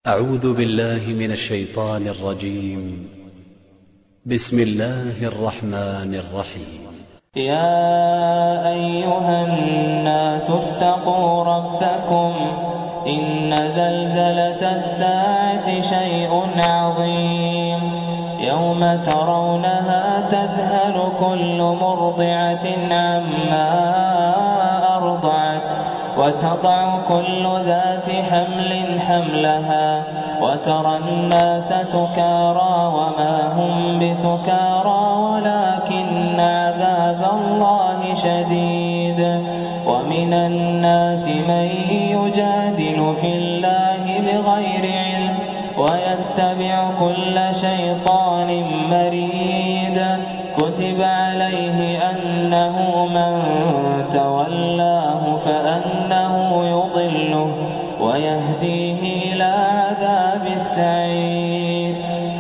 أعوذ بالله من الشيطان الرجيم. بسم الله الرحمن الرحيم. يا أيها الناس اتقوا ربكم إن زلزلة الساعة شيء عظيم يوم ترونها تذهل كل مرضعة عما أرضعت وتضع كل ذات حمل حملها وترى الناس سكارى وما هم بسكارى ولكن عذاب الله شديد. ومن الناس من يجادل في الله بغير علم ويتبع كل شيطان مريد. كتب عليه أنه من تولاه فأنه يضله ويهديه إلى عذاب السعير.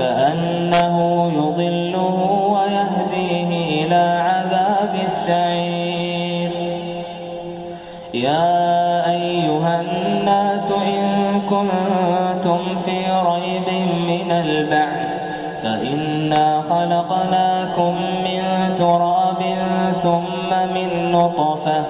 يا أيها الناس إن كنتم في ريب من البعث فإنا خلقناكم من تراب ثم من نطفة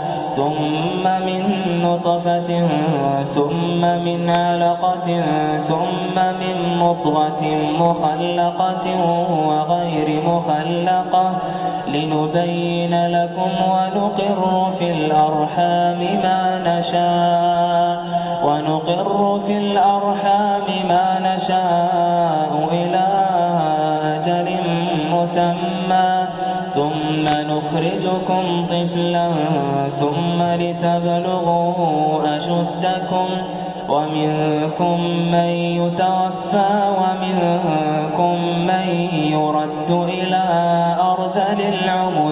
ثم من علقة ثم من مضغة مخلقة وغير مخلقة لنبين لكم ونقر في الأرحام ما نشاء إلى أجل مسمى ثم نخرجكم طفلا ثم لتبلغوا أشدكم ومنكم من يتوفى ومنكم من يرد إلى أرذل العمر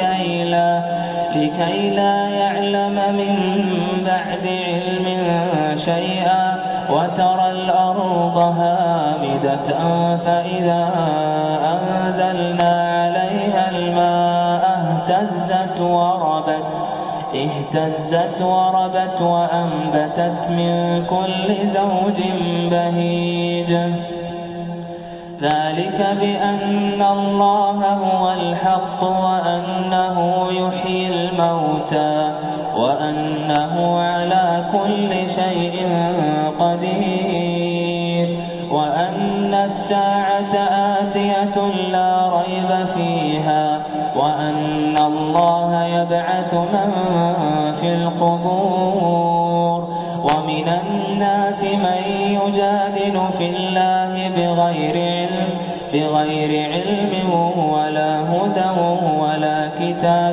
لكي لا يعلم من بعد علم شيئا وترى الأرض هامدة فإذا أنزلنا عليها الماء اهتزت وربت وأنبتت من كل زوج بهيج. ذلك بأن الله هو الحق وأنه يحيي الموتى وأنه على كل شيء قدير وأن الساعة آتية لا ريب فيها وأن الله يبعث من في القبور. ومن الناس من يجادل في الله بغير علم ولا هدى ولا كتاب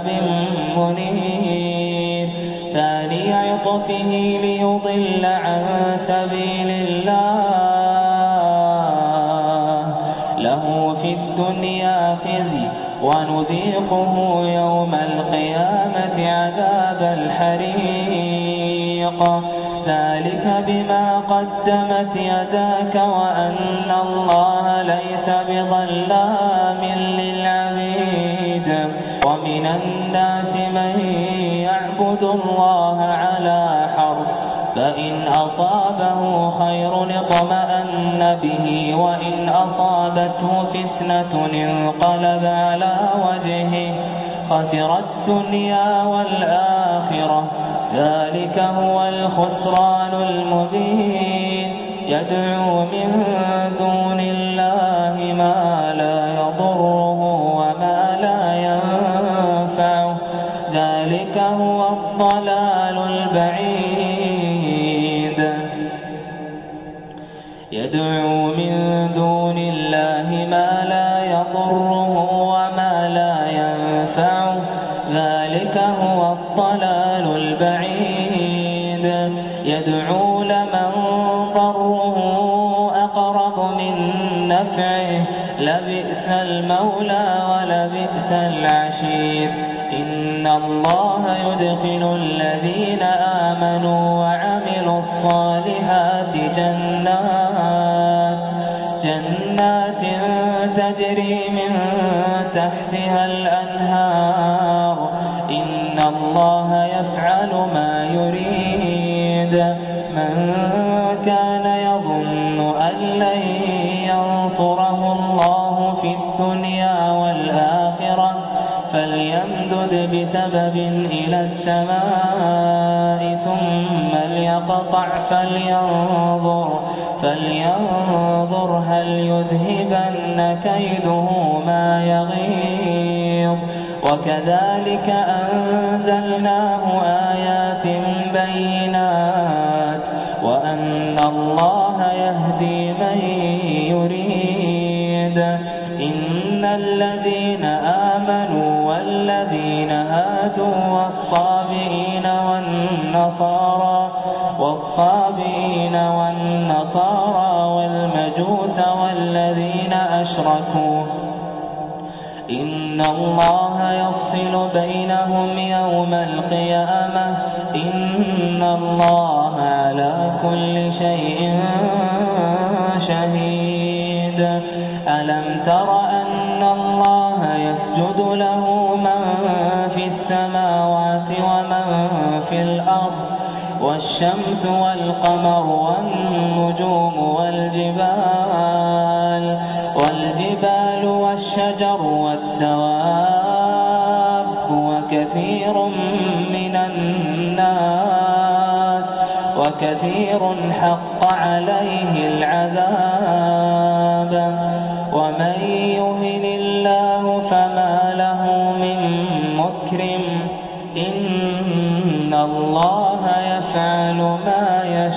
منير. ثاني عطفه ليضل عن سبيل الله له في الدنيا خزي ونذيقه يوم القيامة عذاب الحريق. ذلك بما قدمت يداك وأن الله ليس بظلام للعبيد. ومن الناس من يعبد الله على حرف فإن أصابه خير اطمأن به وإن أصابته فتنة انقلب على وجهه خسر الدنيا والآخرة. ذلك هو الخسران المبين. يدعو من دون الله ما لا يضره وما لا ينفعه. ذلك هو الضلال البعيد. يدعو من دون الله ما لا يضره وما لا ينفعه. ذلك هو الضلال البعيد. يدعو لمن ضره أقرب من نفعه لبئس المولى ولبئس العشير. إن الله يدخل الذين آمنوا وعملوا الصالحات جنات تجري من تحتها الأنهار. إن الله يفعل ما يريد. من كان يظن أن لن ينصره الله في الدنيا والآخرة فليمدد بسبب إلى السماء ثم ليقطع فلينظر هل يذهبن كيده ما يغيظ. وكذلك أنزلناه آيات بينات وأن الله يهدي من يريد. إن الذين آمنوا والذين هادوا والصابئين والنصارى والمجوس والذين أشركوا إن الله يفصل بينهم يوم القيامة إن الله على كل شيء شهيد. ألم تر أن الله يسجد له من في السماوات ومن في الأرض والشمس والقمر والنجوم والجبال والشجر والدواب وكثير حق عليه العذاب. ومن يهن الله فما له من مكرم إن الله يفعل ما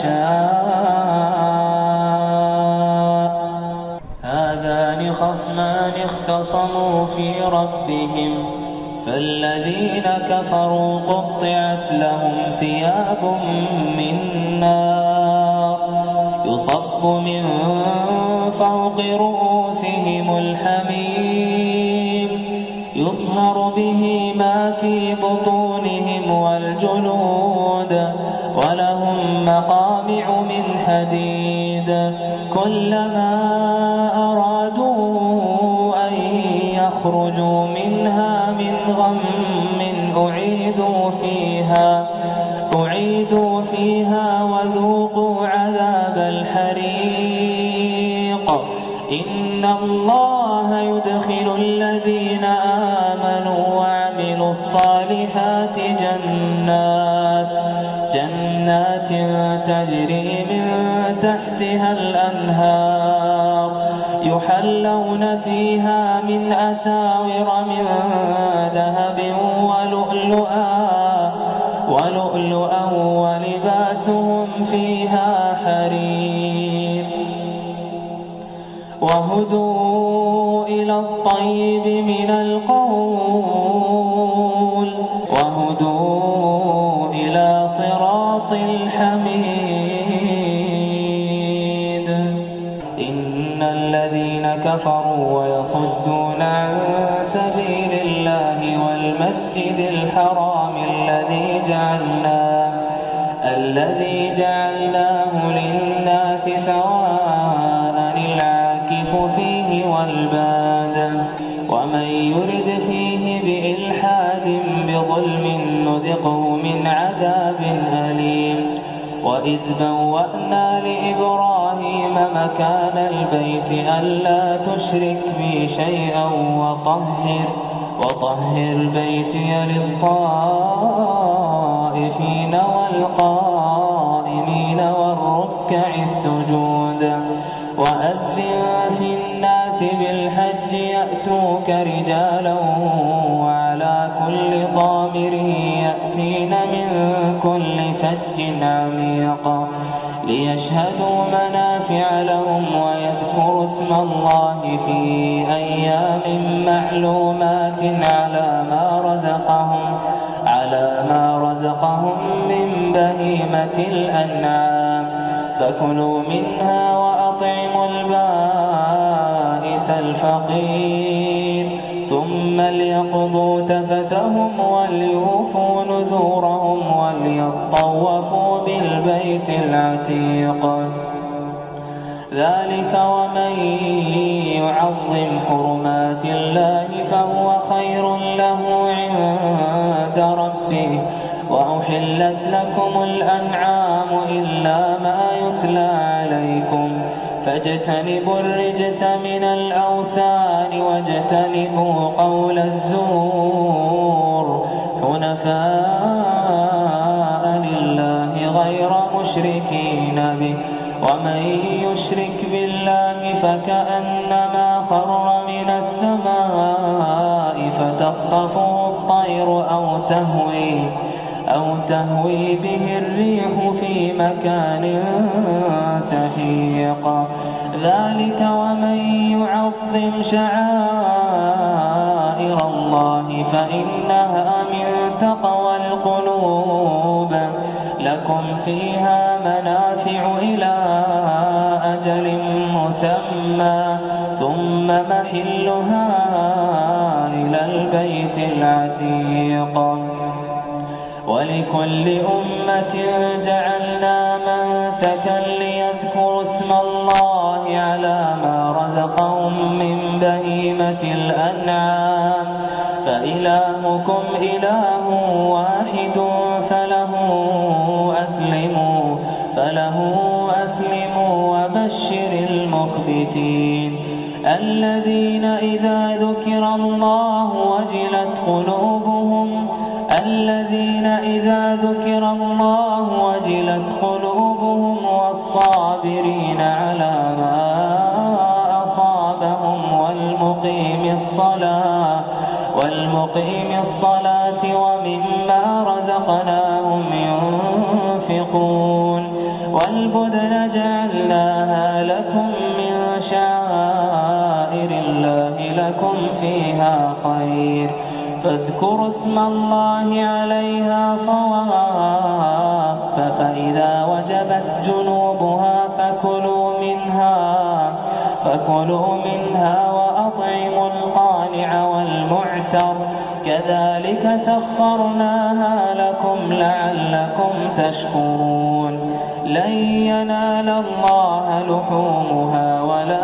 يشاء. هذان خصمان اختصموا في ربهم فالذين كفروا قطعت لهم ثياب من نار يصب من فوق رؤوسهم الحميم يصهر به ما في بطونهم والجلود ولهم مقامع من حديد كلما أرادوا أن يخرجوا منها من غم أعيدوا فيها وذوقوا عذاب الحريق. إن الله يدخل الذين آمنوا وعملوا الصالحات جنات تجري من تحتها الأنهار يحلون فيها من أساور من ذهب ولؤلؤا ولباسهم فيها حرير. وهدوا إلى الطيب من القول وهدوا إلى صراط الحميد. إن الذين كفروا ويصدون عن سبيل الله والمسجد الحرام الذي جعلناه للناس سواء العاكف فيه والباد ومن يرد فيه بإلحاد بظلم نذقه من عذاب أليم. وإذ بوأنا لإبراهيم مكان البيت ألا تشرك بي شيئا وطهر بيتي للطائفين والقائمين والركع السجود. وأذن في الناس بالحج يأتوك رجالا وعلى كل ضامر يأتين من كل فج عميق ليشهدوا منافع لهم ويذكروا اسم الله في أيام معلومات على ما رزقهم من بهيمة الأنعام فكلوا منها وأطعموا البائس الفقير ثم ليقضوا تفتهم وليوفوا نذورهم وليطوفوا بالبيت العتيق. ذلك ومن يعظم حرمات الله فهو خير له عند ربه. وأحلت لكم الأنعام إلا ما يتلى عليكم فاجتنبوا الرجس من الأوثان واجتنبوا قول الزور حنفاء لله غير مشركين به ومن يشرك بالله فكأنما خر من السماء فتخطفه الطير أو تهوي به الريح في مكان سحيق ذلك ومن يعظم شعائر الله فإنها من تقوى القلوب لكم فيها منافع إلى أجل مسمى ثم محلها إلى البيت العتيق ولكل أمة جعلنا منسكا ليذكروا اسم الله على ما رزقهم من بهيمة الأنعام فإلهكم إله واحد فله أسلموا وبشر المخبتين الذين إذا ذكر الله وجلت قلوبهم والصابرين على ما أصابهم والمقيم الصلاة ومما رزقناهم ينفقون والبدن جعلناها لكم من شعائر الله لكم فيها خير فاذكروا اسم الله عليها صواف فإذا وجبت جنوبها فكلوا منها وأطعموا القانع والمعتر كذلك سخرناها لكم لعلكم تشكرون لن ينال الله لحومها ولا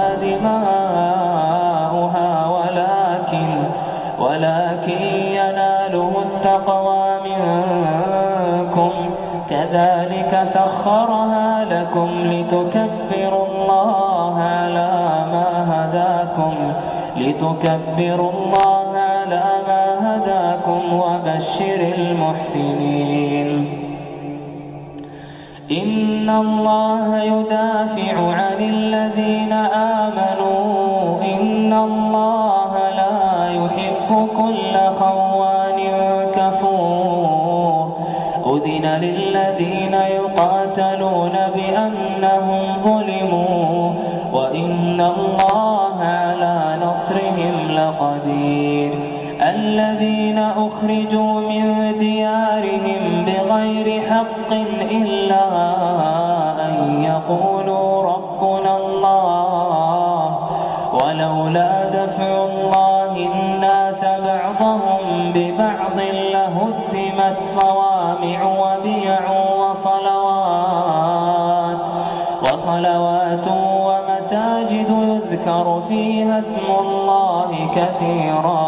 دماؤها ولكن يناله التقوى منكم كذلك سخرها لكم لتكبروا الله على ما هداكم وبشر المحسنين إن الله يدافع عن الذين آمنوا إن الله لا يحب كل خوان كفور أذن للذين يقاتلون بأنهم ظلموا وإن الله على نصرهم لقدير الذين أخرجوا من ديارهم بغير حق إلا أن يقولوا ربنا الله ولولا دفع الله الناس بعضهم ببعض لهدمت صوامع وبيع وصلوات ومساجد يذكر فيها اسم الله كثيرا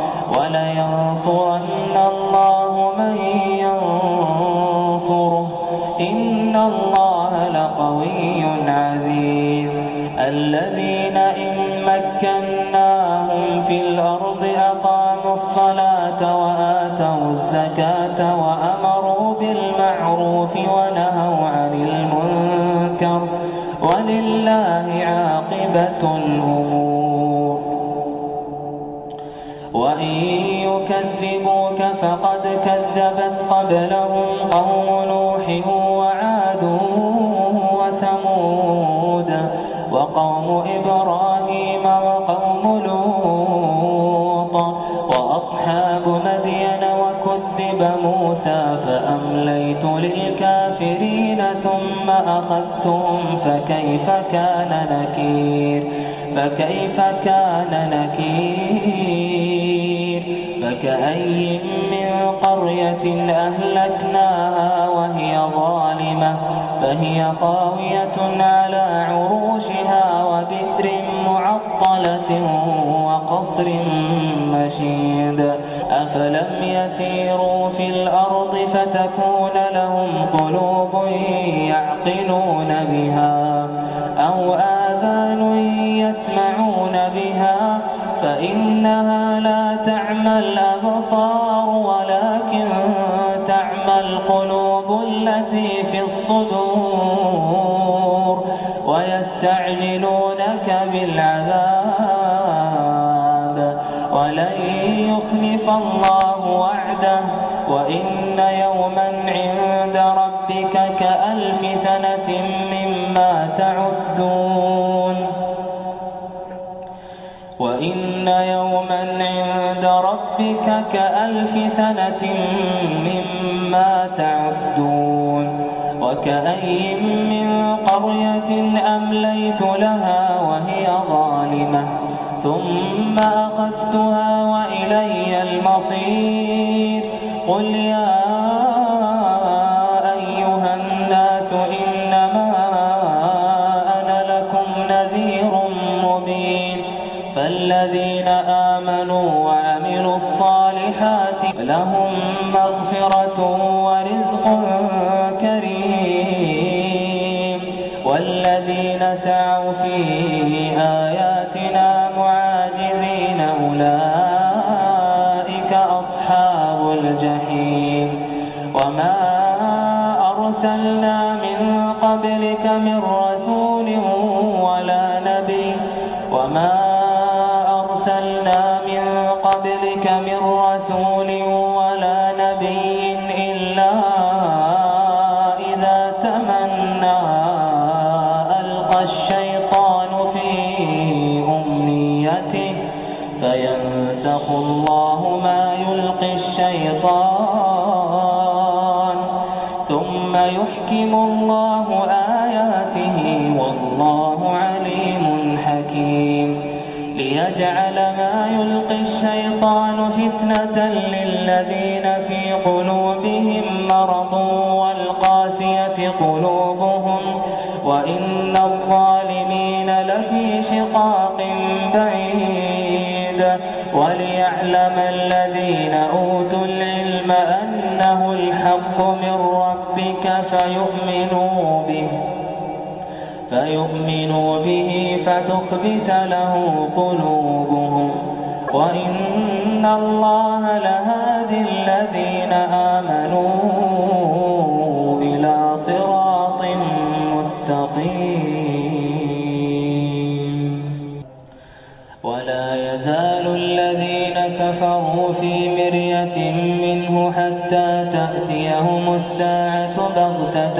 ولينصرن الله من ينصره إن الله لقوي عزيز الذين إن مكناهم في الأرض أقاموا الصلاة وآتوا الزكاة وأمروا بالمعروف ونهوا عن المنكر ولله عاقبة الأمور وإن يكذبوك فقد كذبت قبلهم قوم نوح وعاد وثمود وقوم إبراهيم وقوم لوط وأصحاب مدين وكذب موسى فأمليت للكافرين ثم أخذتهم فكيف كان نكير فكأي من قرية أهلكناها وهي ظالمة فهي خاوية على عروشها وبئر معطلة وقصر مشيد أفلم يسيروا في الأرض فتكون لهم قلوب يعقلون بها أو آذان يسمعون بها فإنها لا تعمى الأبصار ولكن تعمى القلوب التي في الصدور ويستعجلونك بالعذاب ولن يخلف الله وعده وإن يوما عند ربك كألف سنة مما تعدون وإن يوما عند ربك كألف سنة مما تعدون وكأي من قرية أمليت لها وهي ظالمة ثم أخذتها وإلي المصير قل يا أيها الناس إنما أنا لكم نذير مبين فالذين آمنوا وعملوا الصالحات لهم مغفرة ورزق كريم والذين سعوا في آياتنا معاجزين أولئك أصحاب الجحيم وما أرسلنا من قبلك من رسول ولا نبي إلا إذا تمنى ألقى الشيطان في أمنيته فينسخ الله ما يلقي الشيطان ثم يحكم الله آياته والله عليم حكيم ليجعل ما يلقي الشيطان فتنة للذين في قلوبهم مرض والقاسية قلوبهم وإن الظالمين لفي شقاق بعيد وليعلم الذين أوتوا العلم أنه الحق من ربك فيؤمنوا به فتخبت له قلوبهم وإن الله لهادي الذين آمنوا إلى صراط مستقيم ولا يزال الذين كفروا في مرية منه حتى تأتيهم الساعة بغتة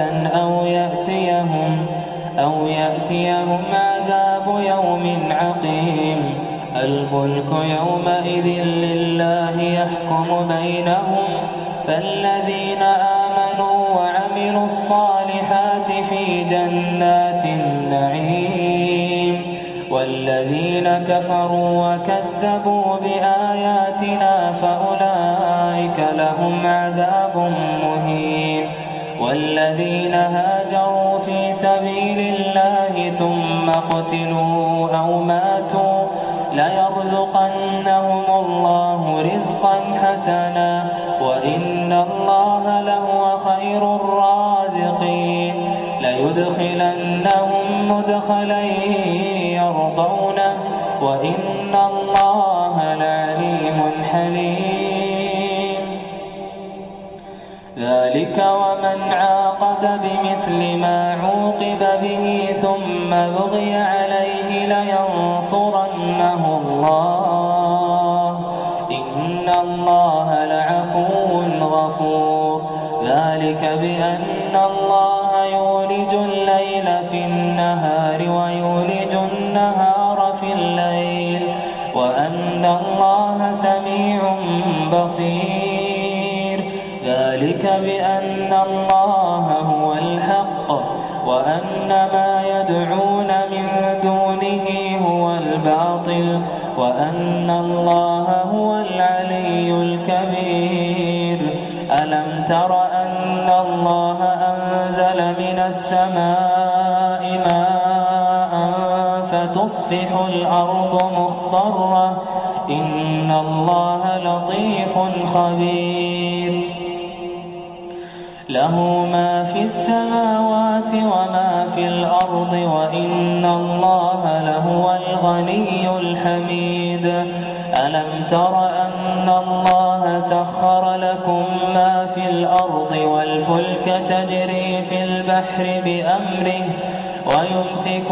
أو يأتيهم عذاب يوم عقيم الملك يومئذ لله يحكم بينهم فالذين آمنوا وعملوا الصالحات في جنات النعيم والذين كفروا وكذبوا بآياتنا فأولئك لهم عذاب مهين والذين هاجروا في سبيل الله ثم قتلوا أو ماتوا ليرزقنهم الله رزقا حسنا وإن الله لهو خير الرازقين ليدخلنهم مدخلا يرضونه وإن الله لعليم حليم ذلك ومن عاقب بمثل ما عوقب به ثم بغي عليه لينصرنه الله إن الله لعفو غفور ذلك بأن الله يولج الليل في النهار ويولج النهار في الليل وأن الله سميع بصير ذلك بأن الله هو الحق وأن ما يدعون من دونه هو الباطل وأن الله هو العلي الكبير ألم تر أن الله أنزل من السماء ماء فتصبح الأرض مخضرة إن الله لطيف خبير له ما في السماوات وما في الأرض وإن الله لهو الغني الحميد. ألم تر أن الله سخر لكم ما في الأرض والفلك تجري في البحر بأمره ويمسك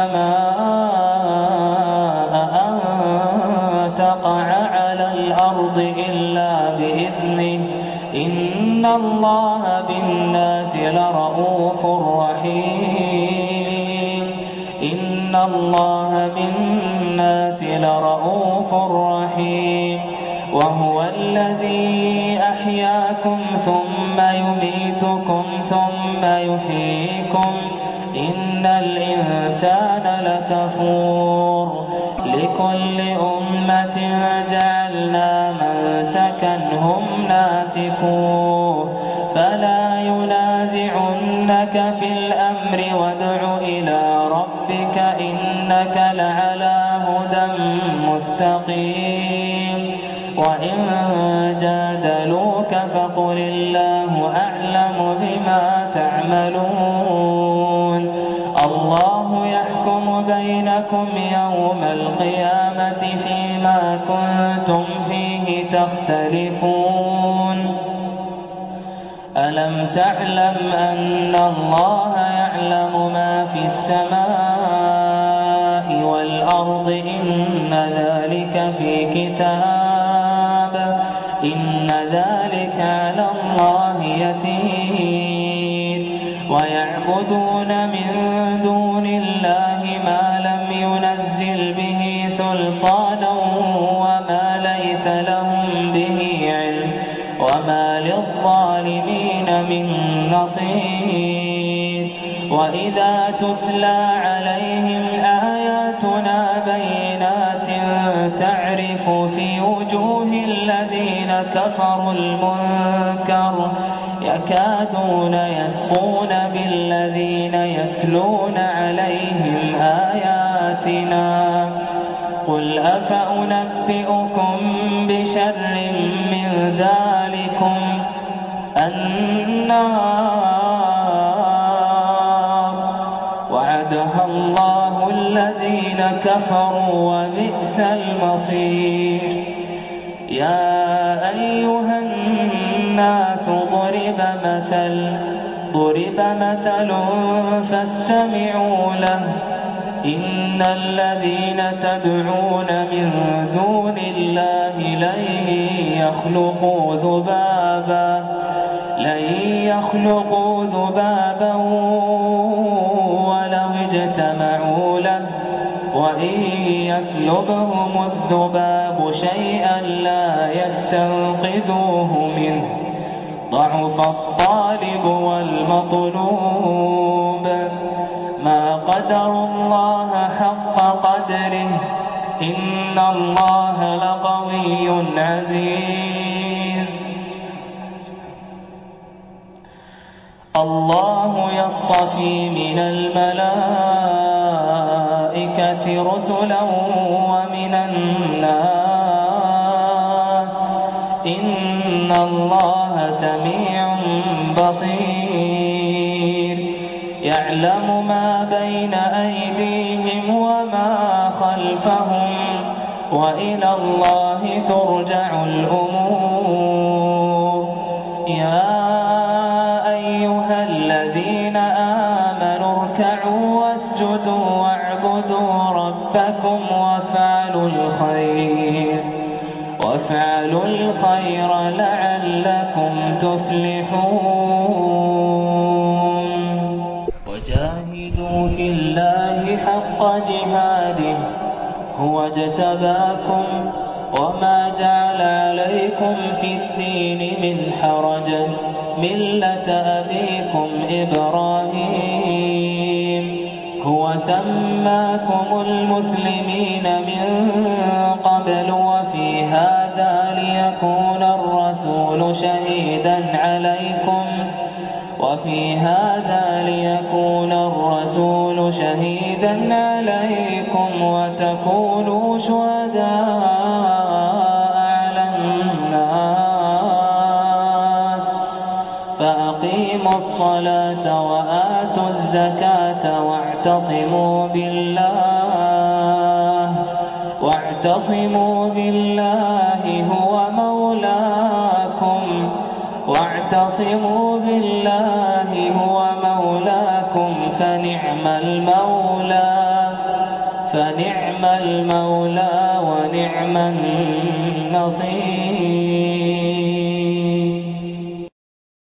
السماء أن تقع على الأرض إلا بإذنه إن الله بالناس لرءوف رحيم. إن الله بالناس لرءوف رحيم. وهو الذي أحياكم ثم يميتكم ثم يحييكم إن الإنسان لكفور. لكل أمة جعلنا منسكا هم ناسكوه فلا ينازعنك في الأمر وادع إلى ربك إنك لعلى هدى مستقيم. وإن جادلوك فقل الله أعلم بما تعملون. الله يحكم بينكم يوم القيامة فيما كنتم فيه تختلفون. ألم تعلم أن الله يعلم ما في السماء والأرض إن ذلك في كتاب إن ذلك على الله يسير. ويعبدون من دون الله ما لم ينزل به سلطانا وما ليس لهم به علم وما للظالمين من نصير. وإذا تتلى عليهم آياتنا بينات تعرف في وجوه الذين كفروا المنكر يكادون يسقون بالذين يتلون عليهم آياتنا. قل أفأنبئكم بشر من ذلكم النار وعدها الله الذين كفروا وبئس المصير. يا أيها الناس ضرب مثل فاستمعوا له إن الذين تدعون من دون الله لن يخلقوا ذبابا ولو اجتمعوا له وإن يسلبهم الذباب شيئا لا يستنقذوه منه ضعف الطالب والمطلوب. ما قدر الله حق قدره إن الله لقوي عزيز. الله يصطفي من الملائكة رسلا ومن الناس إن الله سميع بصير. يعلم ما بين أيديهم وما خلفهم وإلى الله ترجع الأمور. يا أيها الذين آمنوا اركعوا واسجدوا واعبدوا ربكم وافعلوا الخير لعلكم تفلحون. وجاهدوا في الله حق جهاده هو اجتباكم وما جعل عليكم في الدين من حرج ملة أبيكم إبراهيم هو سماكم المسلمين من قبل وفي هذا ليكون الرسول شهيدا عليكم وتكونوا شهداء على الناس فأقيموا الصلاة وآتوا الزكاة واعتصموا بالله واعتصموا بالله هو مولاكم فنعم المولى ونعم النصير.